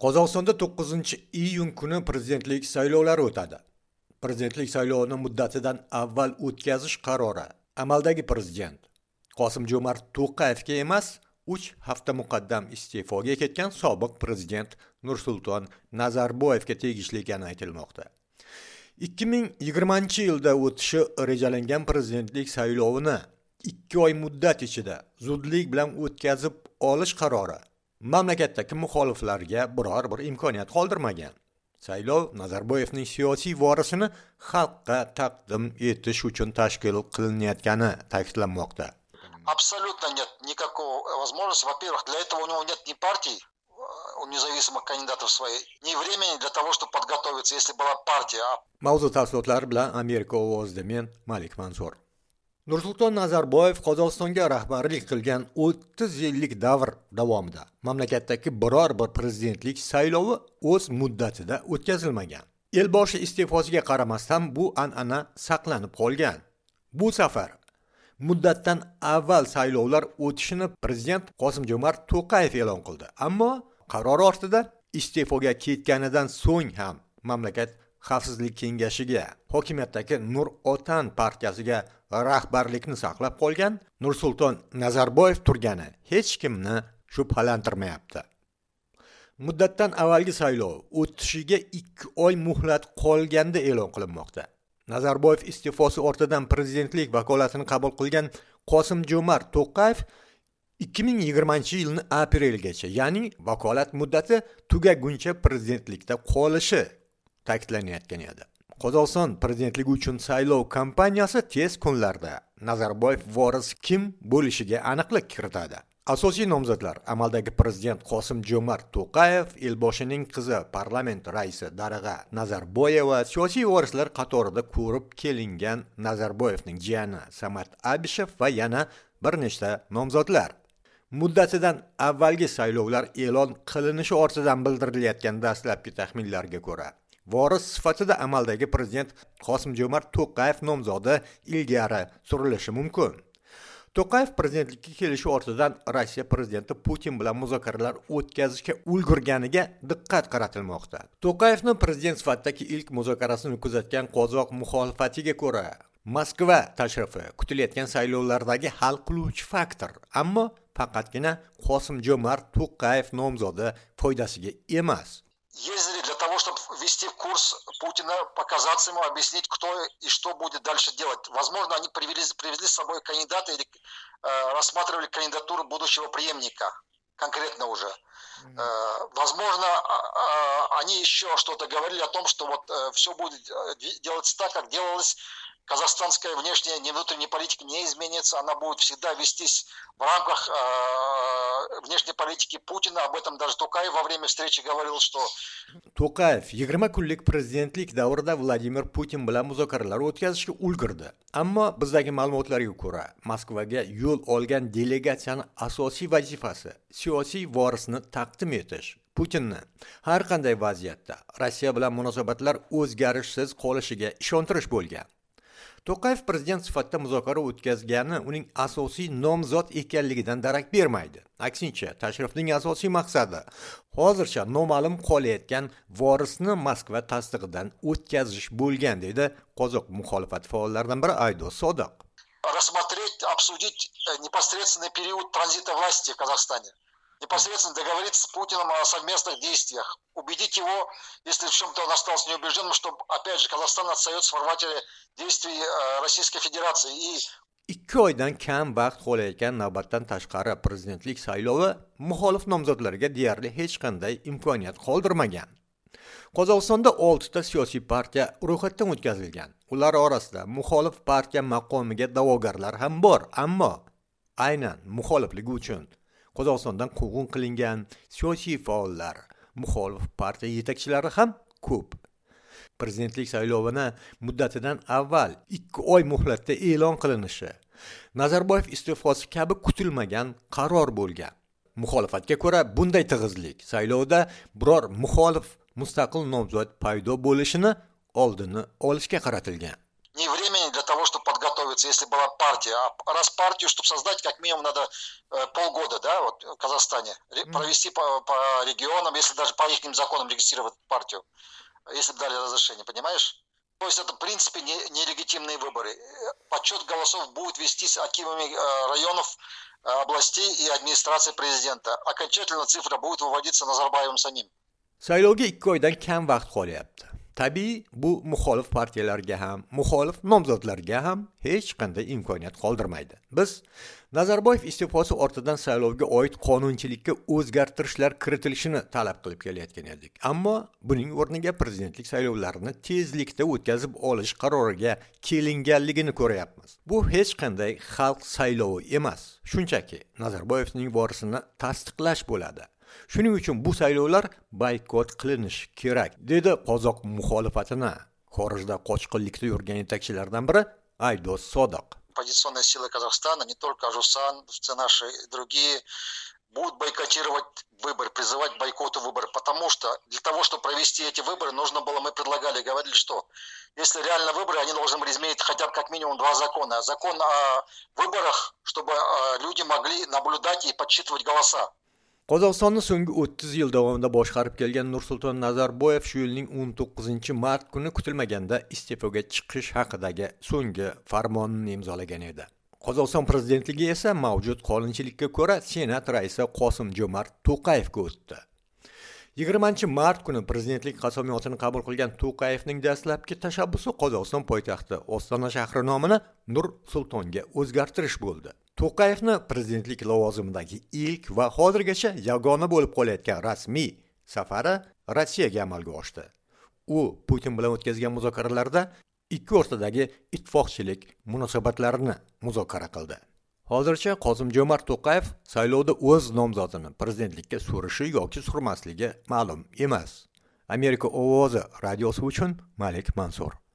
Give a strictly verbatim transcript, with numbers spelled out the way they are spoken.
Qozog'istonda to'qqizinchi iyun kuni prezidentlik saylovlari o'tadi. Prezidentlik saylovini muddatidan avval o'tkazish qarori amaldagi prezident Qosim-Jo'mart To'qayevga emas, uch hafta muqaddam iste'foga ketgan sobiq prezident Nursulton Nazarboyevga tegishli ekani aytilmoqda. ikki ming yigirmanchi yilda o'tishi rejalangan prezidentlik saylovini ikki oy muddat ichida zudlik bilan o'tkazib olish qarori mamlakatdagi muxoliflarga biror bir imkoniyat qoldirmagan. Saylov Nazarboyevning siyosiy vorisini xalqqa taqdim etish uchun tashkil qilinayotgani ta'kidlanmoqda. Абсолютно нет никакого возможности. Во-первых, для этого у него нет ни партий, у независимых кандидатов своей, ни времени для того, чтобы подготовиться, если была партия. Mavzu tafsilotlari bilan Amerika ovozida men Malik Mansur. Nursulton Nazarboyev Qozog'istonga rahbarlik qilgan o'ttiz yillik davr davomida mamlakatdagi biror bir prezidentlik saylovi o'z muddatida o'tkazilmagan. Elboshi iste'fosiga qaramasdan bu an'ana saqlanib qolgan. Bu safar muddatdan avval saylovlar o'tishini prezident Qosim-Jo'mart To'qayev e'lon qildi. Ammo qaror ortida iste'foga ketganidan so'ng ham mamlakat Xavfsizlik kengashiga, hokimiyatdagi Nur Otan partiyasiga rahbarlikni saqlab qolgan Nursulton Nazarboyev turgani hech kimni shubhalantirmayapti. Muddatdan avvalgi saylov o'tishiga ikki oy muhlat qolganda e'lon qilinmoqda. Nazarboyev iste'fosi ortidan prezidentlik vakolatini qabul qilgan Qosim-Jo'mart To'qayev ikki ming yigirmanchi yilning aprelgacha, ya'ni vakolat muddati tugaguncha prezidentlikda qolishi ta'kidlanayotgan edi. Qozog'iston prezidentligi uchun saylov kampaniyasi tez kunlarda Nazarboyev voris kim bo'lishiga aniqlik kiritadi. Asosiy nomzodlar amaldagi prezident Qosim-Jo'mart To'qayev, elboshining qizi parlament raisi Darig'a Nazarboyeva, siyosiy vorislar qatorida ko'rib kelingan Nazarboyevning jiyani Samat Abishev va yana bir nechta nomzodlar. Muddatidan avvalgi saylovlar e'lon qilinishi ortidan bildirilayotgan dastlabki taxminlarga ko'ra, voris sifatida amaldagi prezident Qosim-Jo'mart To'qayev nomzodi ilgari surilishi mumkin. To'qayev prezidentlikka kelishi ortidan Rossiya prezidenti Putin bilan muzokaralar o'tkazishga ulgurganiga diqqat qaratilmoqda. To'qayevning prezident sifatidagi ilk muzokarasini kuzatgan qozoq muxolifatiga ko'ra, Moskva tashrifi kutilayotgan saylovlardagi hal qiluvchi faktor, ammo faqatgina Qosim-Jo'mart To'qayev nomzodi foydasiga emas. Ездили для того, чтобы ввести в курс Путина, показаться ему, объяснить, кто и что будет дальше делать. Возможно, они привезли, привезли с собой кандидата или э, рассматривали кандидатуру будущего преемника, конкретно уже. Mm-hmm. Э, возможно, э, они еще что-то говорили о том, что вот э, все будет делаться так, как делалось. Казахстанская внешняя и внутренняя политика не изменится, она будет всегда вестись в рамках э, внешней политики Путина. Об этом даже To'qayev во время встречи говорил, что... To'qayev yigirma kunlik prezidentlik davrida Vladimir Putin bilan muzokaralar o'tkazishga ulgurdi. Ammo bizdagi ma'lumotlarga ko'ra, Moskvaga yo'l olgan delegatsiyaning asosiy vazifasi siyosiy vorisni taqdim etish. Putinni har qanday vaziyatda Rossiya bilan munosabatlar o'zgarishsiz qolishiga ishontirish bo'lgan. To'qayev prezident sifatida muzokara o'tkazgani uning asosiy nomzod ekanligidan darak bermaydi. Aksincha, tashrifning asosiy maqsadi hozircha noma'lum qolayotgan vorisni Moskva tasdig'idan o'tkazish bo'lgan, deydi qozoq muxolifat faollaridan biri Aydos Sodiq. Рассмотреть, обсудить непосредственный период транзита власти в Казахстане. Непосредственно договориться с Путиным о совместных действиях, убедить его, если в чем-то он остался неубежденным, что, опять же, Казахстан остается в формате действий Российской Федерации. И... ikki oydan kam vaqt qolayotgan navbatdan tashqari prezidentlik saylovi muxolif nomzodlarga deyarli hech qanday imkoniyat qoldirmagan. Qozog'istonda oltita siyosiy partiya ro'yxatdan o'tkazilgan. Ular orasida muxolif partiya maqomiga da'vogarlar ham bor, ammo aynan muxolifligi uchun Qozog'istondan quvg'in qilingan siyosiy faollar, muxolif partiya yetakchilari ham ko'p. Prezidentlik saylovini muddatidan avval ikki oy muhlatda e'lon qilinishi Nazarboyev iste'fosi kabi kutilmagan qaror bo'lgan. Muxolifatga ko'ra, bunday tig'izlik saylovda biror muxolif mustaqil nomzod paydo bo'lishini oldini olishga qaratilgan. ни времени для того, чтобы подготовиться, если была партия. А раз партию, чтобы создать, как минимум надо э, полгода, да, вот в Казахстане, mm. провести по, по регионам, если даже по их законам регистрировать партию, если бы дали разрешение, понимаешь? То есть это, в принципе, не, нелегитимные выборы. Подсчет голосов будет вестись акимами э, районов, э, областей и администрации президента. Окончательно цифра будет выводиться Назарбаевым самим. Saylovga ikki oydan kam vaqt qolyapti. Tabiiy, bu muxolif partiyalarga ham, muxolif nomzodlarga ham hech qanday imkoniyat qoldirmaydi. Biz Nazarboyev iste'fosi ortidan saylovga oid qonunchilikka o'zgartirishlar kiritilishini talab qilib kelayotgan edik. Ammo buning o'rniga prezidentlik saylovlarini tezlikda o'tkazib olish qaroriga kelinganligini ko'ryapmiz. Bu hech qanday xalq saylovi emas, shunchaki Nazarboyevning vorisini tasdiqlash bo'ladi. Shuning uchun bu saylovlar boykot qilinishi kerak, dedi qozoq muxolifatini xorijda qochqinlikda yurgan yetakchilardan biri Aydos Sodiq. Оппозиционные силы Казахстана, не только Ажусан, все наши другие, будут бойкотировать выборы, призывать к бойкоту выборов, потому что для того, чтобы провести эти выборы, нужно было, мы предлагали, говорили, что если реально выборы, они должны были изменить хотя бы как минимум два закона. Закон о выборах, чтобы люди могли наблюдать и подсчитывать голоса. Qozog'istonni so'nggi o'ttiz yil davomida boshqarib kelgan Nursulton Nazarboyev shu yilning o'n to'qqizinchi mart kuni kutilmaganda iste'foga chiqish haqidagi so'nggi farmonini imzolagan edi. Qozog'iston prezidentligi esa mavjud qonunchilikka ko'ra Senat raisi Qosim-Jo'mart To'qayevga o'tdi. yigirmanchi mart kuni prezidentlik qasamyodini qabul qilgan To'qayevning dastlabki tashabbusi Qozog'iston poytaxti Ostona shahri nomini Nur-Sultonga o'zgartirish bo'ldi. To'qayevni prezidentlik lavozimidagi ilk va hozirgacha yagona bo'lib qolayotgan rasmiy safari Rossiyaga amalga oshdi. U Putin bilan o'tkazgan muzokaralarda ikki o'rtadagi ittifoqchilik munosabatlarini muzokara qildi. Hozircha Qosim-Jo'mart To'qayev saylovda o'z nomzodini prezidentlikka surishi yoki surmasligi ma'lum emas. Amerika ovozi radiosi uchun Malik Mansur.